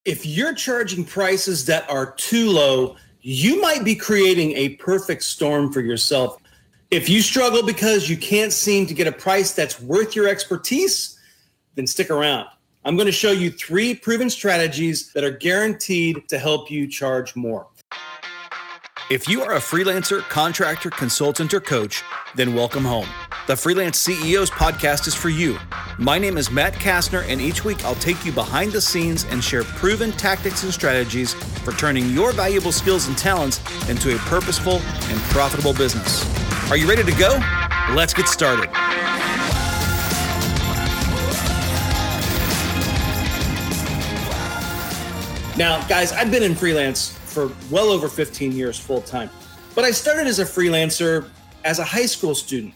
If you're charging prices that are too low, you might be creating a perfect storm for yourself. If you struggle because you can't seem to get a price that's worth your expertise, then stick around. I'm going to show you 3 proven strategies that are guaranteed to help you charge more. If you are a freelancer, contractor, consultant, or coach, then welcome home. The Freelance CEOs podcast is for you. My name is Matt Kastner, and each week I'll take you behind the scenes and share proven tactics and strategies for turning your valuable skills and talents into a purposeful and profitable business. Are you ready to go? Let's get started. Now, guys, I've been in freelance for well over 15 years full time, but I started as a freelancer as a high school student.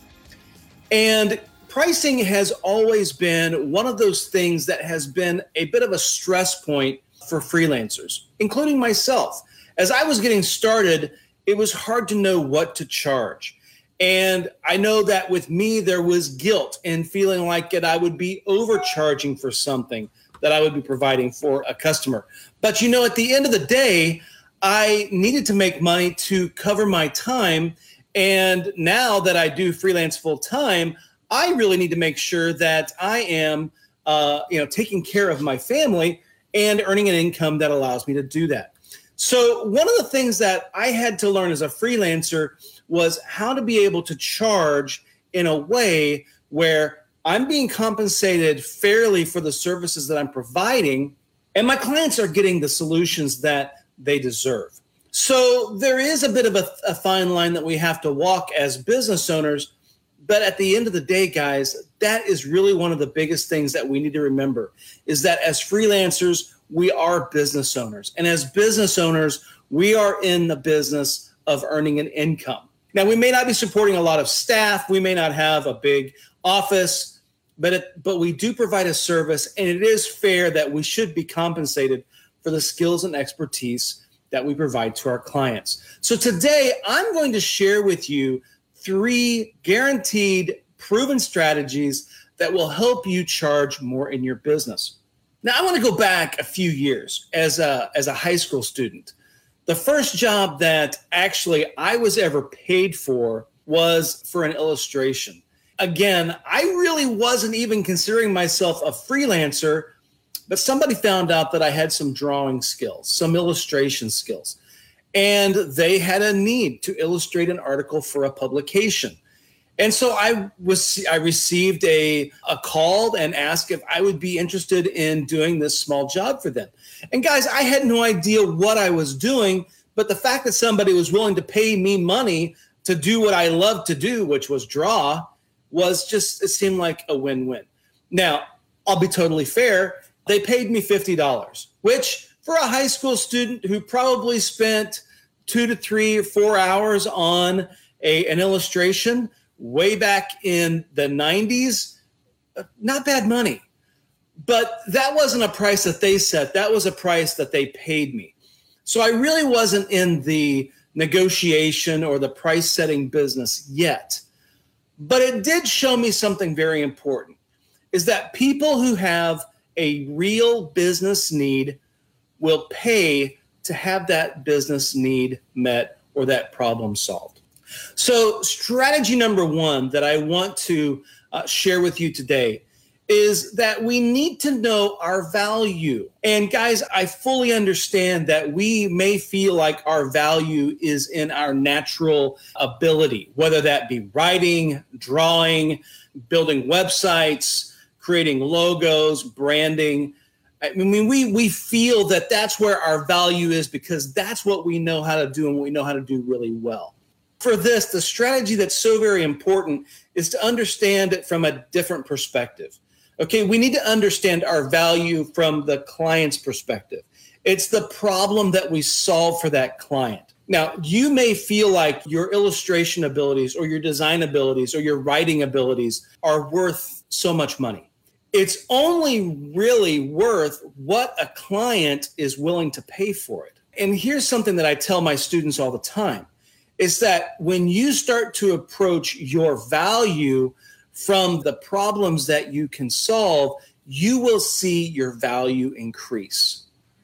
And pricing has always been one of those things that has been a bit of a stress point for freelancers, including myself. As I was getting started, it was hard to know what to charge. And I know that with me, there was guilt in feeling like that I would be overcharging for something that I would be providing for a customer. But you know, at the end of the day, I needed to make money to cover my time. And now that I do freelance full time, I really need to make sure that I am, taking care of my family and earning an income that allows me to do that. So one of the things that I had to learn as a freelancer was how to be able to charge in a way where I'm being compensated fairly for the services that I'm providing, and my clients are getting the solutions that they deserve. So there is a bit of a fine line that we have to walk as business owners. But at the end of the day, guys, that is really one of the biggest things that we need to remember is that as freelancers, we are business owners. And as business owners, we are in the business of earning an income. Now, we may not be supporting a lot of staff. We may not have a big office, but we do provide a service. And it is fair that we should be compensated for the skills and expertise that we provide to our clients. So today, I'm going to share with you 3 guaranteed proven strategies that will help you charge more in your business. Now, I want to go back a few years as a high school student. The first job that actually I was ever paid for was for an illustration. Again, I really wasn't even considering myself a freelancer, but somebody found out that I had some drawing skills, some illustration skills. And they had a need to illustrate an article for a publication. And so I received a call and asked if I would be interested in doing this small job for them. And guys, I had no idea what I was doing, but the fact that somebody was willing to pay me money to do what I love to do, which was draw, it seemed like a win-win. Now, I'll be totally fair. They paid me $50, which for a high school student who probably spent 2 to 3 or 4 hours on an illustration way back in the 90s, not bad money. But that wasn't a price that they set. That was a price that they paid me. So I really wasn't in the negotiation or the price setting business yet. But it did show me something very important, is that people who have a real business need will pay to have that business need met or that problem solved. So strategy number 1 that I want to share with you today is that we need to know our value. And guys, I fully understand that we may feel like our value is in our natural ability, whether that be writing, drawing, building websites, creating logos, branding. I mean, we feel that that's where our value is because that's what we know how to do and what we know how to do really well. For this, the strategy that's so very important is to understand it from a different perspective. Okay, we need to understand our value from the client's perspective. It's the problem that we solve for that client. Now, you may feel like your illustration abilities or your design abilities or your writing abilities are worth so much money. It's only really worth what a client is willing to pay for it. And here's something that I tell my students all the time, is that when you start to approach your value from the problems that you can solve, you will see your value increase.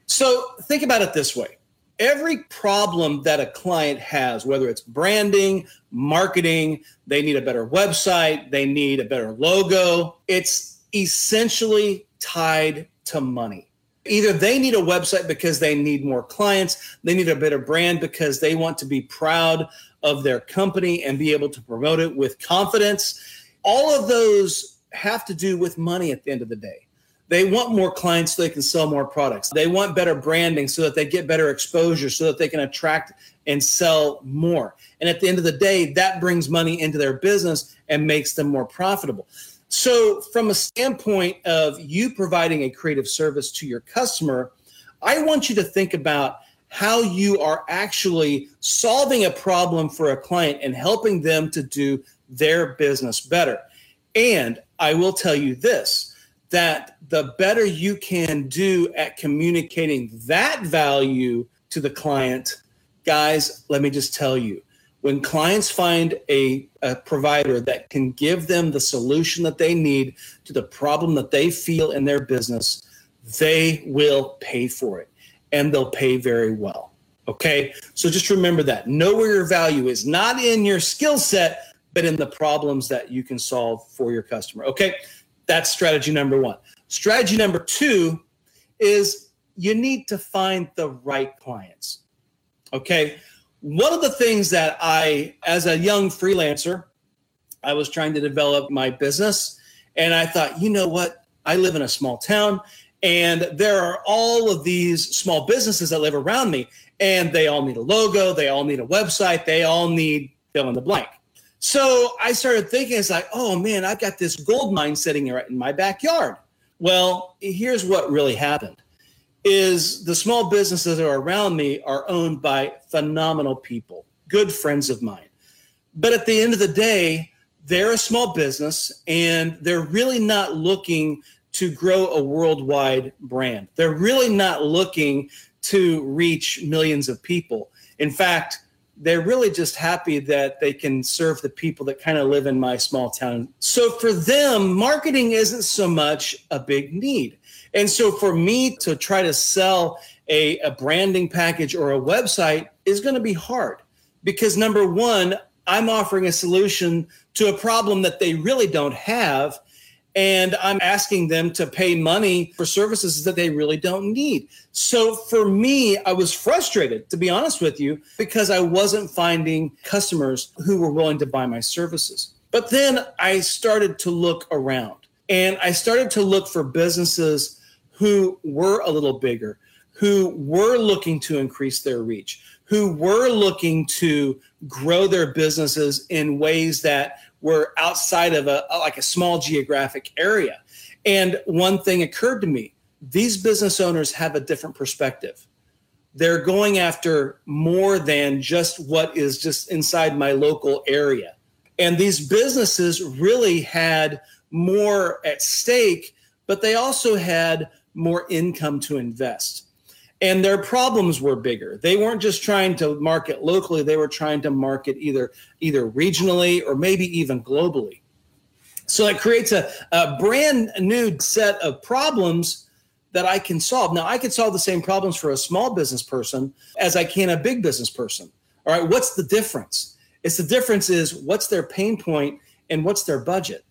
So think about it this way. Every problem that a client has, whether it's branding, marketing, they need a better website, they need a better logo, it's essentially tied to money. Either they need a website because they need more clients, they need a better brand because they want to be proud of their company and be able to promote it with confidence. All of those have to do with money at the end of the day. They want more clients so they can sell more products. They want better branding so that they get better exposure so that they can attract and sell more. And at the end of the day, that brings money into their business and makes them more profitable. So from a standpoint of you providing a creative service to your customer, I want you to think about how you are actually solving a problem for a client and helping them to do their business better. And I will tell you this, that the better you can do at communicating that value to the client, guys, let me just tell you, when clients find a provider that can give them the solution that they need to the problem that they feel in their business, they will pay for it, and they'll pay very well. Okay? So just remember that. Know where your value is, not in your skill set, but in the problems that you can solve for your customer. Okay? That's strategy number one. Strategy number two is you need to find the right clients. Okay? One of the things that as a young freelancer, I was trying to develop my business, and I thought, you know what? I live in a small town, and there are all of these small businesses that live around me, and they all need a logo, they all need a website, they all need fill in the blank. So I started thinking, it's like, oh man, I've got this gold mine sitting right in my backyard. Well, here's what really happened. Is the small businesses that are around me are owned by phenomenal people, good friends of mine. But at the end of the day, they're a small business and they're really not looking to grow a worldwide brand. They're really not looking to reach millions of people. In fact, they're really just happy that they can serve the people that kind of live in my small town. So for them, marketing isn't so much a big need. And so for me to try to sell a branding package or a website is going to be hard because number one, I'm offering a solution to a problem that they really don't have. And I'm asking them to pay money for services that they really don't need. So for me, I was frustrated, to be honest with you, because I wasn't finding customers who were willing to buy my services. But then I started to look around and I started to look for businesses who were a little bigger, who were looking to increase their reach, who were looking to grow their businesses in ways that were outside of a small geographic area. And one thing occurred to me, these business owners have a different perspective. They're going after more than just what is just inside my local area. And these businesses really had more at stake, but they also had more income to invest. And their problems were bigger. They weren't just trying to market locally, they were trying to market either regionally or maybe even globally. So it creates a brand new set of problems that I can solve. Now, I could solve the same problems for a small business person as I can a big business person. All right, what's the difference? The difference is what's their pain point and what's their budget.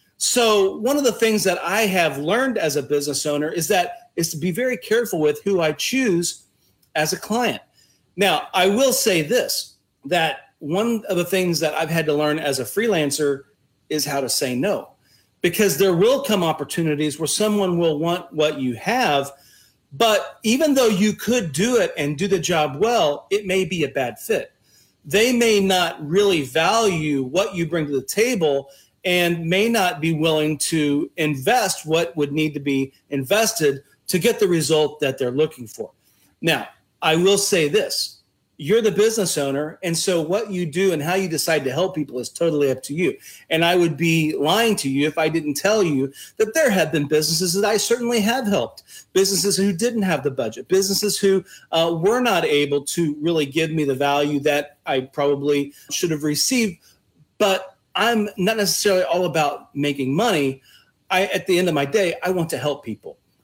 So one of the things that I have learned as a business owner is to be very careful with who I choose as a client. Now, I will say this, that one of the things that I've had to learn as a freelancer is how to say no, because there will come opportunities where someone will want what you have, but even though you could do it and do the job well, it may be a bad fit. They may not really value what you bring to the table and may not be willing to invest what would need to be invested to get the result that they're looking for. Now, I will say this, you're the business owner, and so what you do and how you decide to help people is totally up to you. And I would be lying to you if I didn't tell you that there have been businesses that I certainly have helped, businesses who didn't have the budget, businesses who were not able to really give me the value that I probably should have received. But I'm not necessarily all about making money. At the end of my day, I want to help people.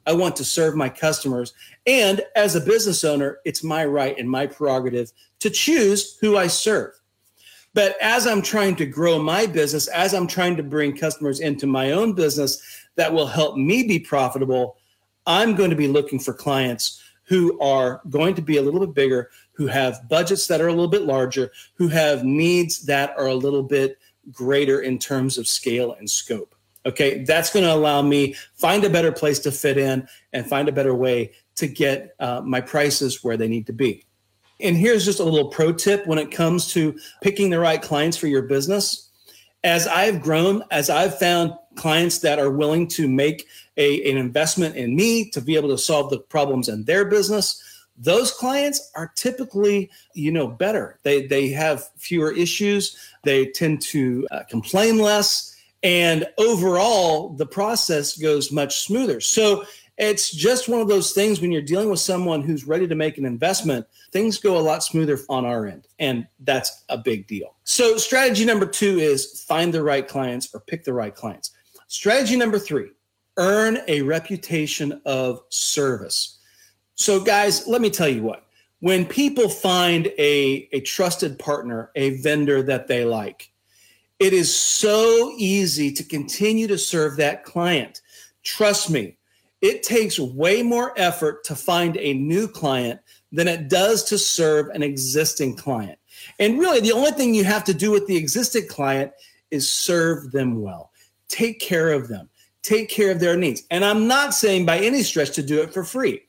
I want to serve my customers. And as a business owner, it's my right and my prerogative to choose who I serve. But as I'm trying to grow my business, as I'm trying to bring customers into my own business that will help me be profitable, I'm going to be looking for clients who are going to be a little bit bigger, who have budgets that are a little bit larger, who have needs that are a little bit greater in terms of scale and scope. Okay, that's going to allow me find a better place to fit in and find a better way to get my prices where they need to be. And here's just a little pro tip when it comes to picking the right clients for your business. As I've grown, as I've found clients that are willing to make an investment in me to be able to solve the problems in their business, those clients are typically, better. They have fewer issues. They tend to complain less. And overall, the process goes much smoother. So it's just one of those things when you're dealing with someone who's ready to make an investment, things go a lot smoother on our end. And that's a big deal. So strategy number 2 is find the right clients or pick the right clients. Strategy number 3, earn a reputation of service. So guys, let me tell you what, when people find a trusted partner, a vendor that they like, it is so easy to continue to serve that client. Trust me, it takes way more effort to find a new client than it does to serve an existing client. And really, the only thing you have to do with the existing client is serve them well. Take care of them. Take care of their needs. And I'm not saying by any stretch to do it for free.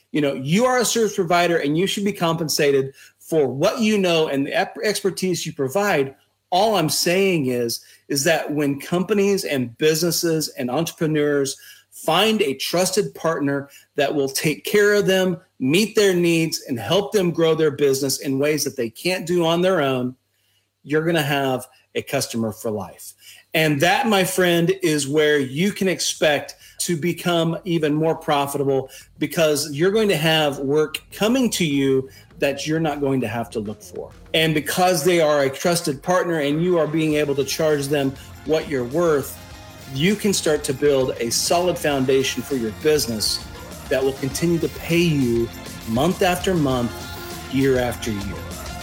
You are a service provider and you should be compensated for what you know and the expertise you provide. All I'm saying is that when companies and businesses and entrepreneurs find a trusted partner that will take care of them, meet their needs, and help them grow their business in ways that they can't do on their own, you're going to have a customer for life. And that, my friend, is where you can expect to become even more profitable because you're going to have work coming to you that you're not going to have to look for. And because they are a trusted partner and you are being able to charge them what you're worth, you can start to build a solid foundation for your business that will continue to pay you month after month, year after year.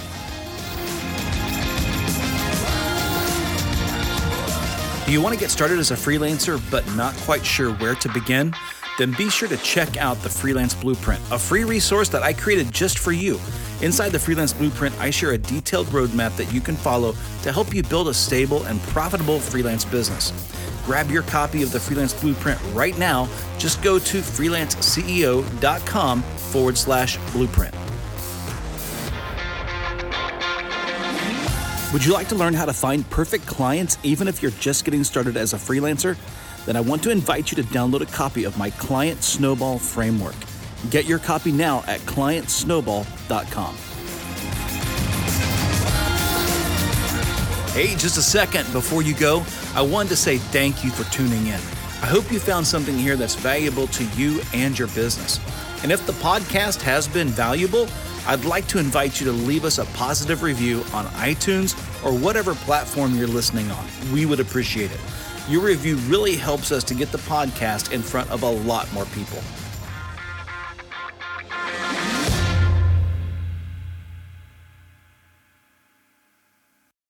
Do you want to get started as a freelancer but not quite sure where to begin? Then be sure to check out the Freelance Blueprint, a free resource that I created just for you. Inside the Freelance Blueprint, I share a detailed roadmap that you can follow to help you build a stable and profitable freelance business. Grab your copy of the Freelance Blueprint right now. Just go to freelanceceo.com/blueprint. Would you like to learn how to find perfect clients even if you're just getting started as a freelancer? Then I want to invite you to download a copy of my Client Snowball Framework. Get your copy now at clientsnowball.com. Hey, just a second before you go, I wanted to say thank you for tuning in. I hope you found something here that's valuable to you and your business. And if the podcast has been valuable, I'd like to invite you to leave us a positive review on iTunes or whatever platform you're listening on. We would appreciate it. Your review really helps us to get the podcast in front of a lot more people.